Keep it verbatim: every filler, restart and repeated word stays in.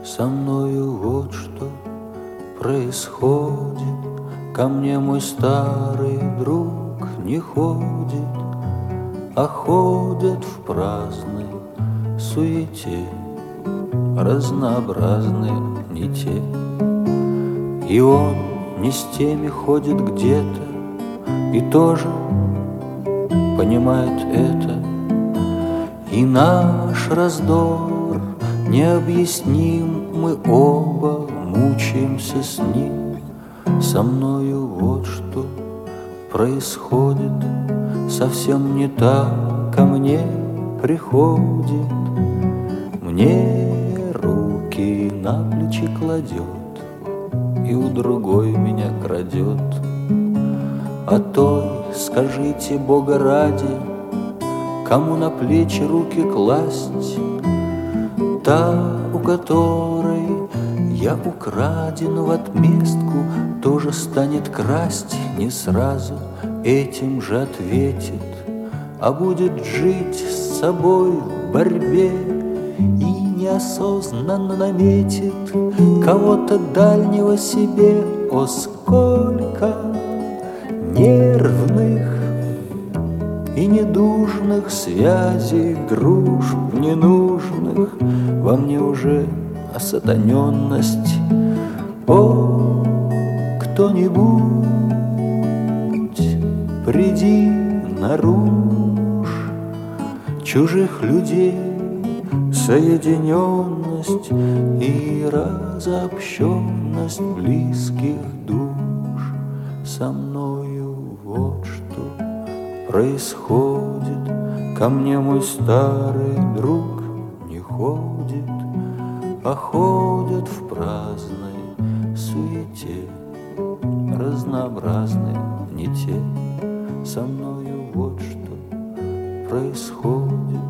Со мною вот что происходит. Ко мне мой старый друг не ходит, а ходят в праздной суете разнообразные не те. И он не с теми ходит где-то и тоже понимает это. И наш раздор необъясним, мы оба мучаемся с ним. Со мною вот что происходит, совсем не так ко мне приходит. Мне руки на плечи кладет и у другой меня крадет. А той, скажите Бога ради, кому на плечи руки класть? Та, у которой я украден в отместку, тоже станет красть не сразу, этим же ответит, а будет жить с собой в борьбе и неосознанно наметит кого-то дальнего себе. О, сколько нервных и недужных связей, дружб ненужных, во мне уже осатаненность. О, кто-нибудь, приди наружь, чужих людей соединенность и разобщенность близких душ. Со мною вот что происходит. Ко мне мой старый друг не ходит, а ходят в праздной суете разнообразные не те. Со мною вот что происходит.